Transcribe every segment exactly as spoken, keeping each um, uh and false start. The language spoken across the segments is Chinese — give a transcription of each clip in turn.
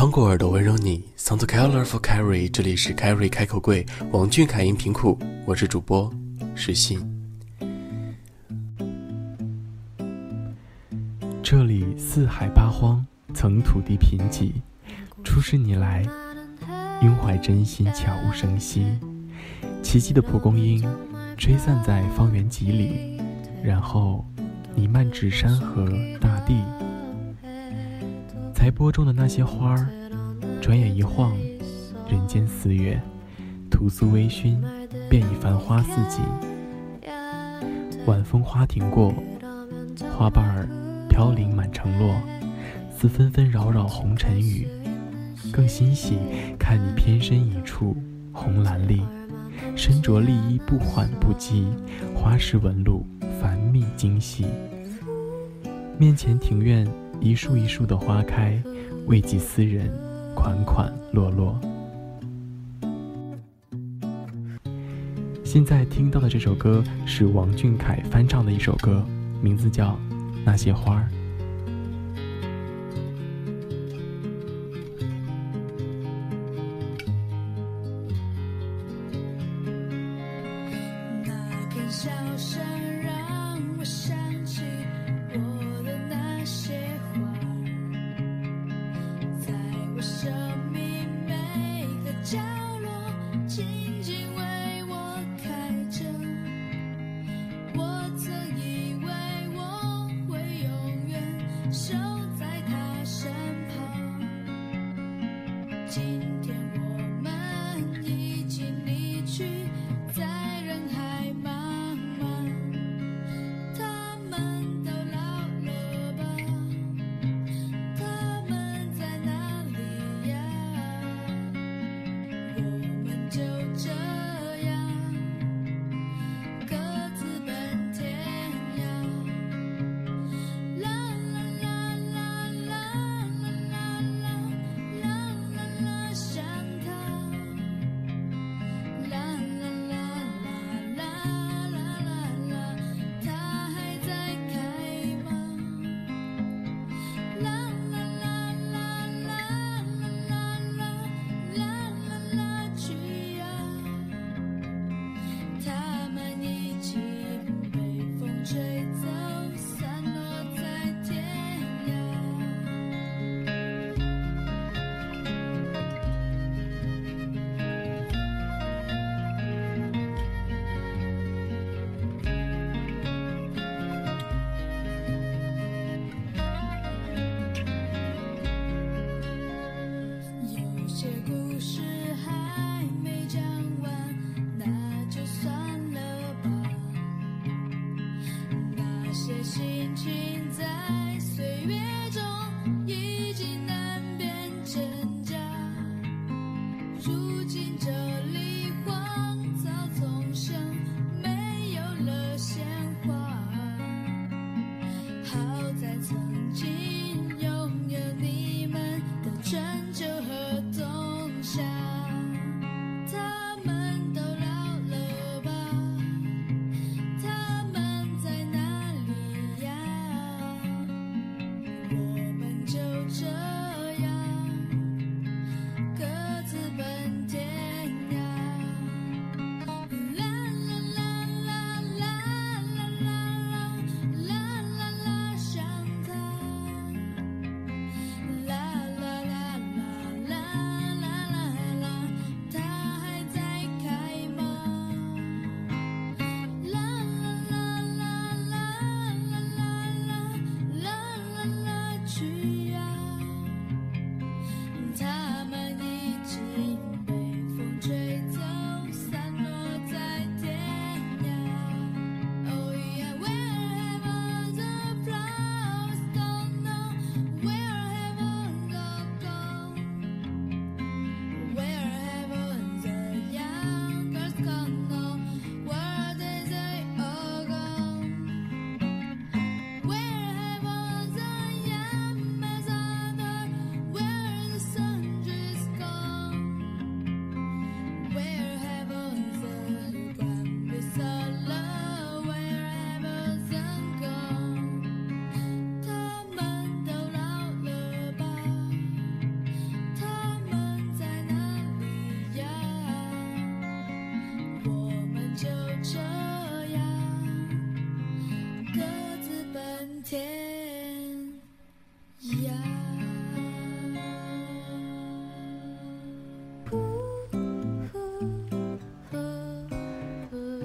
穿过耳朵温柔你 Sound Colorful Carry， 这里是 Carry 开口柜王俊凯音频库，我是主播石信。这里四海八荒，曾土地贫瘠，初识你来，拥怀真心，悄无声息。奇迹的蒲公英吹散在方圆几里，然后弥漫至山河大地。才播种的那些花儿，转眼一晃，人间四月，屠苏微醺，便已繁花似锦。晚风花停过，花瓣儿飘零满城落，似纷纷扰扰红尘雨。更欣喜看你偏身一处红蓝里，身着丽衣不缓不急，花式纹路繁密精细。面前庭院一树一树的花开，慰藉思人，款款落落。现在听到的这首歌是王俊凯翻唱的一首歌，名字叫《那些花儿》。 笑声让我想起我的那些花，在我生命每个角落静静为我开着。我曾以为我会永远守在她身旁，今天我们已经离去，在人海茫啦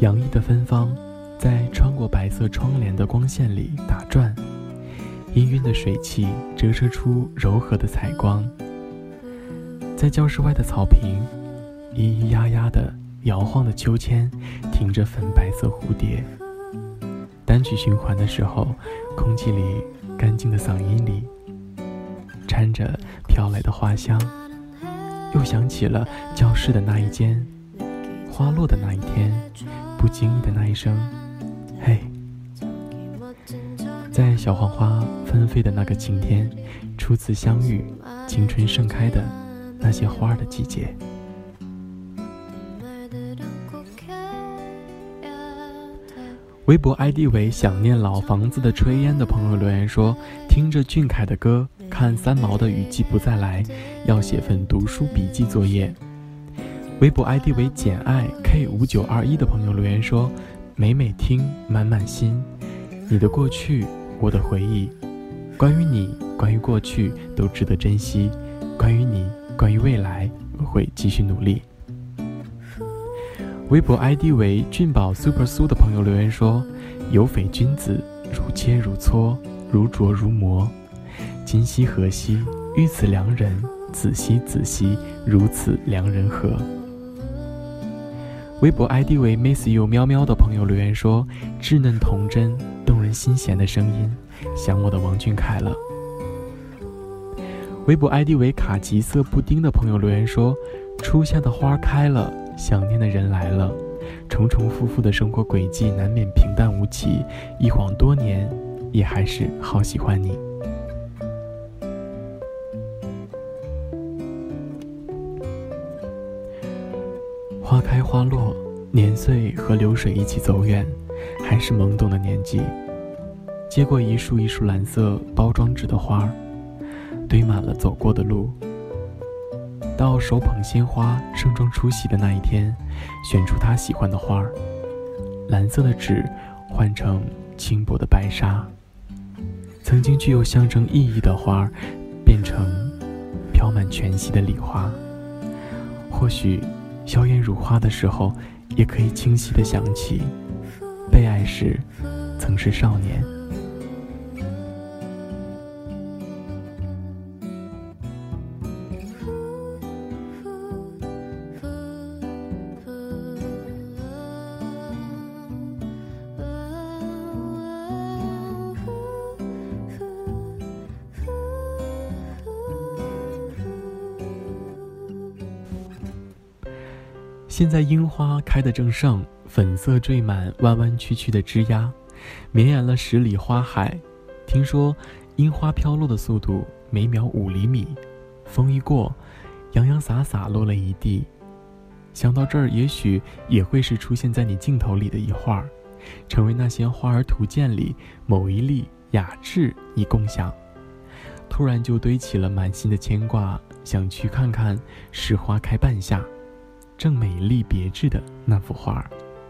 洋溢的芬芳在穿过白色窗帘的光线里打转，氤氲的水汽折射出柔和的彩光。在教室外的草坪，咿咿呀呀的摇晃的秋千停着粉白色蝴蝶。单曲循环的时候，空气里干净的嗓音里掺着飘来的花香，又想起了教室的那一间，花落的那一天，不经意的那一声嘿。在小黄花纷飞的那个晴天，初次相遇，青春盛开的那些花的季节。微博 I D 为想念老房子的炊烟的朋友留言说，听着俊凯的歌，看三毛的雨季不再来，要写份读书笔记作业。微博 I D 为简爱 K 五九二一的朋友留言说，每每听满满心，你的过去我的回忆，关于你关于过去都值得珍惜，关于你关于未来我会继续努力。微博 I D 为俊宝 Super 苏的朋友留言说，有匪君子，如切如磋，如琢如磨，今夕何夕，遇此良人，子夕子夕，如此良人何。微博 I D 为 Miss You 喵喵的朋友留言说，稚嫩童真，动人心弦的声音，想我的王俊凯了。微博 I D 为卡其色布丁的朋友留言说，初夏的花开了，想念的人来了，重重复复的生活轨迹难免平淡无奇，一晃多年，也还是好喜欢你。花开花落，年岁和流水一起走远，还是懵懂的年纪，接过一束一束蓝色包装纸的花，堆满了走过的路。到手捧鲜花盛装出席的那一天，选出他喜欢的花，蓝色的纸换成轻薄的白纱，曾经具有象征意义的花变成飘满全息的礼花。或许硝烟如花的时候，也可以清晰地想起被爱时曾是少年。现在樱花开得正盛，粉色缀满弯弯曲曲的枝桠，绵延了十里花海。听说樱花飘落的速度每秒五厘米，风一过，洋洋洒洒落了一地。想到这儿，也许也会是出现在你镜头里的一画，成为那些花儿图鉴里某一粒雅致以共享。突然就堆起了满心的牵挂，想去看看是花开半夏，正美丽别致的那幅画。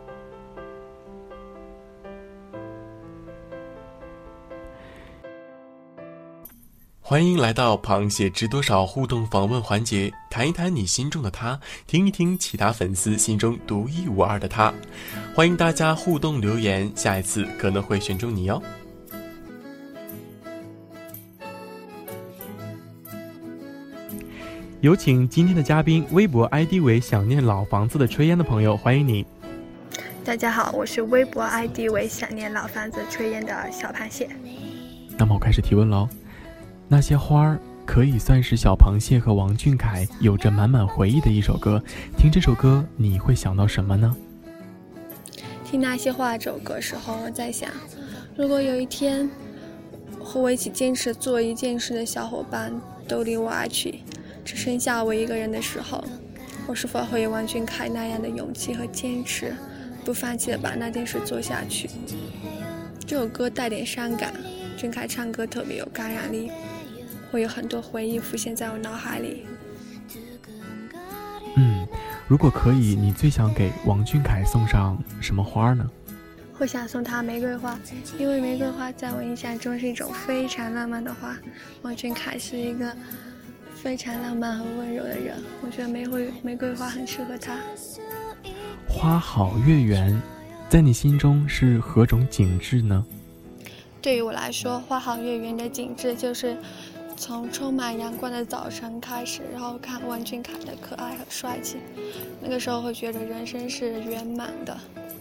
欢迎来到螃蟹知多少互动访问环节，谈一谈你心中的他，听一听其他粉丝心中独一无二的他。欢迎大家互动留言，下一次可能会选中你哦。有请今天的嘉宾，微博 I D 为想念老房子的炊烟的朋友，欢迎你。 大家好，我是微博 I D 为想念老房子炊烟的小螃蟹。 那么我开始提问喽。那些花儿可以算是小螃蟹和王俊凯有着满满回忆的一首歌，听这首歌你会想到什么呢？ 听那些花这首歌时候，我在想，如果有一天和我一起坚持做一件事的小伙伴都离我而去，只剩下我一个人的时候，我是否会有王俊凯那样的勇气和坚持，不放弃的把那件事做下去？这首歌带点伤感，俊凯唱歌特别有感染力，会有很多回忆浮现在我脑海里。 嗯，如果可以，你最想给王俊凯送上什么花呢？ 我想送他玫瑰花，因为玫瑰花在我印象中是一种非常浪漫的花。王俊凯是一个非常浪漫和温柔的人，我觉得玫瑰玫瑰花很适合他。 花好月圆， 在你心中是何种景致呢？ 对于我来说，花好月圆的景致就是从充满阳光的早晨开始，然后看王俊凯的可爱和帅气，那个时候会觉得人生是圆满的。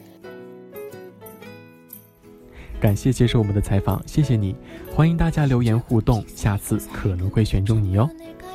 感谢接受我们的采访，谢谢你，欢迎大家留言互动，下次可能会选中你哦。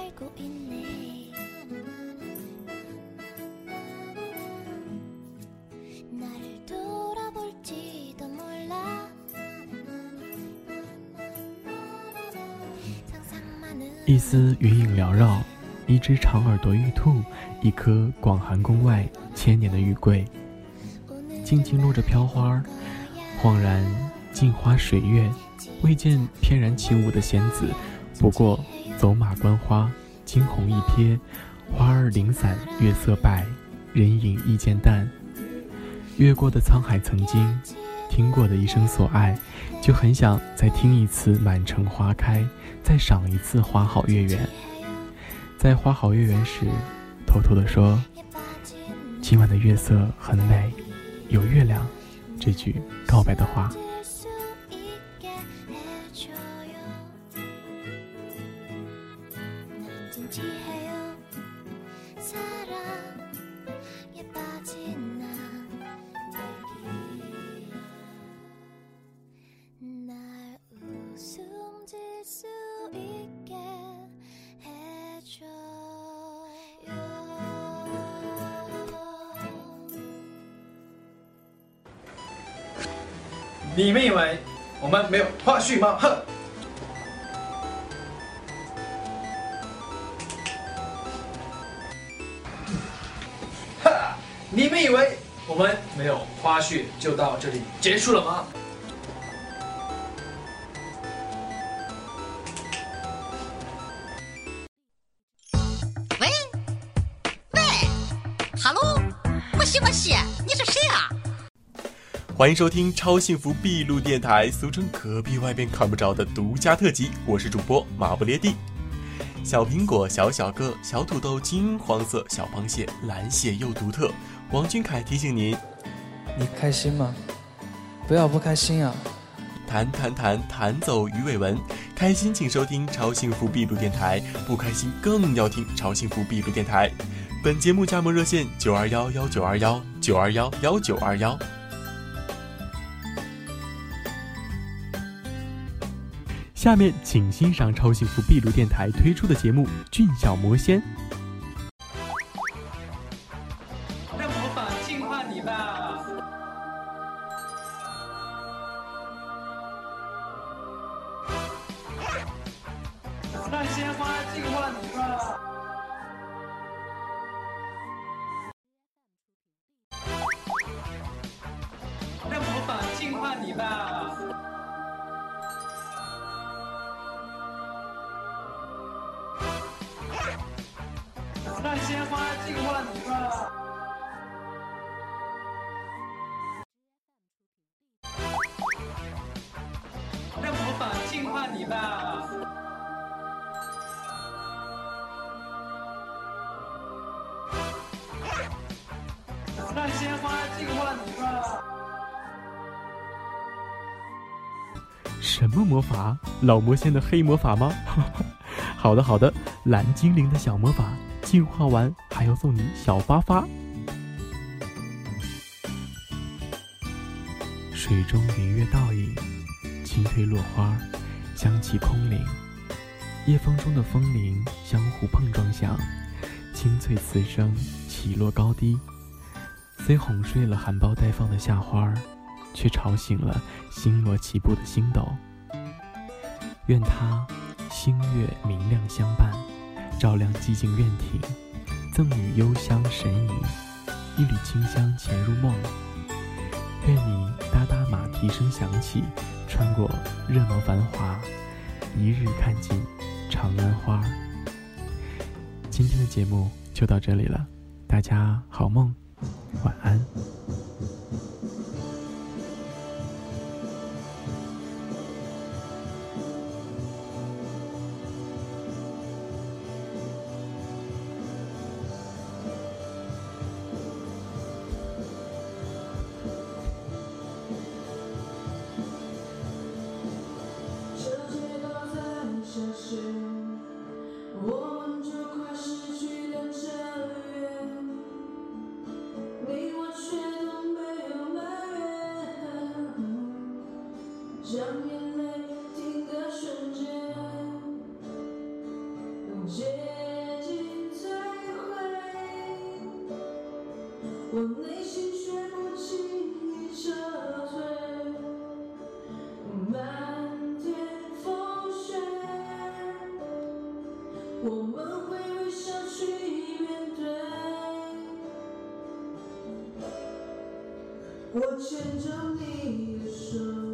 一丝云影缭绕，一只长耳朵玉兔，一棵广寒宫外千年的玉桂，静静落着飘花，恍然镜花水月，未见翩然起舞的仙子，不过走马观花，惊鸿一瞥，花儿零散，月色败，人影亦渐淡。越过的沧海曾经，听过的一生所爱，就很想再听一次满城花开，再赏一次花好月圆。在花好月圆时，偷偷地说，今晚的月色很美，有月亮，这句告白的话。 你们以为我们没有花絮吗？哼！哈！你们以为我们没有花絮就到这里结束了吗？ 喂喂，哈喽，莫西莫西，你是谁啊？ 欢迎收听超幸福闭路电台，俗称隔壁外边看不着的独家特辑，我是主播马不列蒂。小苹果小小个，小土豆金黄色，小螃蟹蓝血又独特。王俊凯提醒您， 你开心吗？不要不开心啊。 谈谈谈谈走鱼尾纹，开心请收听超幸福闭路电台，不开心更要听超幸福闭路电台。本节目加盟热线九二幺幺九二幺九二幺幺九二幺。 下面请欣赏超幸福闭路电台推出的节目《俊小魔仙》。 让魔法净化你吧！让鲜花净化你吧！让魔法净化你吧！让鲜花净化你吧！让魔法净化你吧！让鲜花净化你吧！ 什么魔法？老魔仙的黑魔法吗？好的好的，蓝精灵的小魔法，净化完还要送你小发发。水中云月倒影，轻推落花，香气空灵。夜风中的风铃相互碰撞响，清脆磁声起落高低，虽哄睡了含苞待放的夏花，却吵醒了星罗棋布的星斗。愿它星月明亮相伴，照亮寂静院庭，赠予幽香神怡，一缕清香潜入梦。愿你哒哒马蹄声响起，穿过热闹繁华，一日看尽长安花。今天的节目就到这里了，大家好梦，晚安。 我内心却不轻易撤退。漫天风雪，我们会微笑去面对。我牵着你的手。